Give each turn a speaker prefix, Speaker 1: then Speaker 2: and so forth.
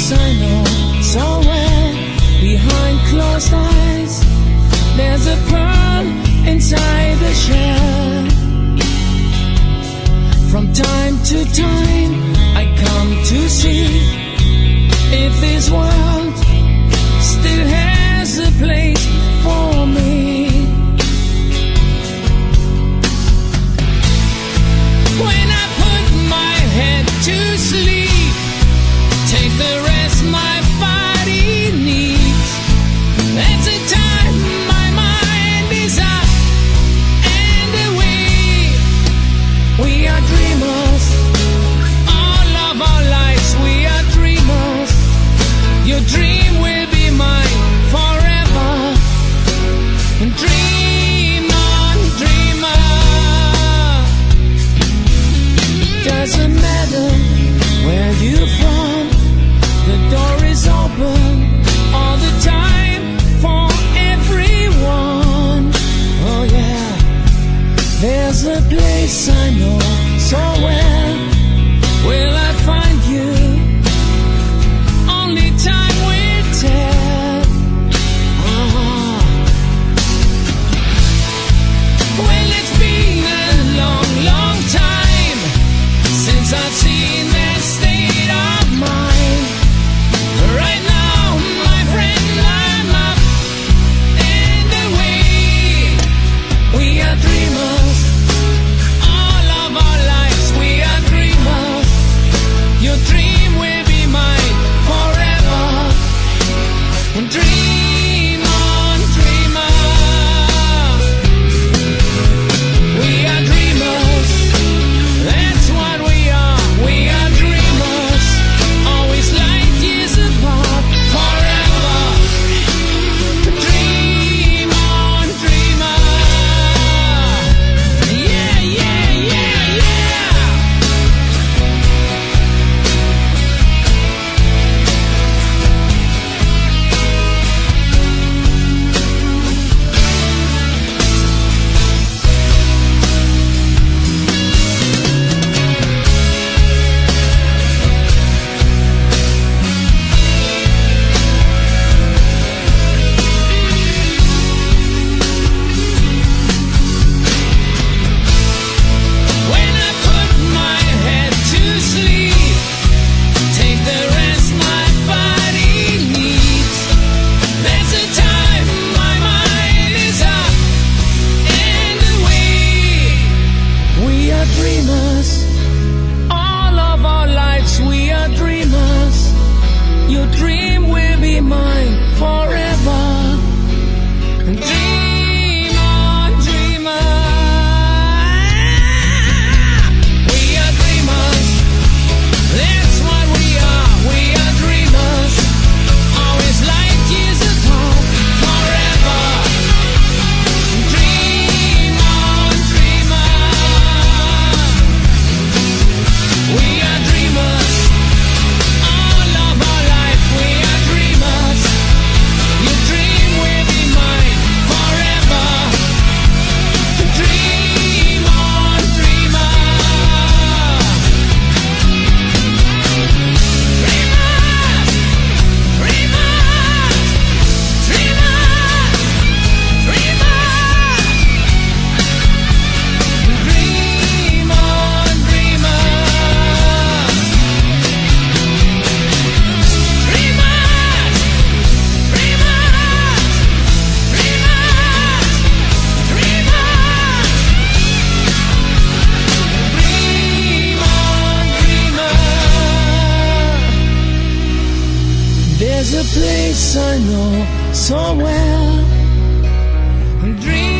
Speaker 1: place I know so well. Behind closed eyes, there's a pearl inside the shell. From time to time, I come to see if this world still has a place for me. When I put my head to sleep, take the rest my body needs. That's the time my mind is up and away. We are dreamers, all of our lives we are dreamers. Your dream will be mine forever. Dream on, dreamer. Doesn't matter where you're from, the door is open all the time for everyone. Oh yeah, there's a place I know so well. Will I find you? Only time will tell. Well, it's been a long, long time since I've seen that state of mind. Right now, my friend, I'm up and away. We are dreamers, all of our lives we are dreamers. Your dream will be mine forever. Dream on, dreamer. We are dreamers, that's what we are. We are dreamers, always light years apart, forever. Dream on, dreamer. Yeah, yeah, yeah, yeah. When I put my head to sleep, take the rest my body needs. That's the time my mind is up and away. We are dreamers, all of our lives we are dreamers. Your dream will be mine forever. Dream on, dreamer. We are dreamers, that's what we are. We are dreamers, always light years apart, forever. Dream on, dreamer. We are dreamers, all of our life we are dreamers. Your dream will be mine forever. Dream on, dreamer. Dreamers, dreamers, dreamers, dreamers. Dream on, dreamer. Dreamers, dreamers, dreamers, dreamers. Dream on, dreamer. There's a place I know so well. Dream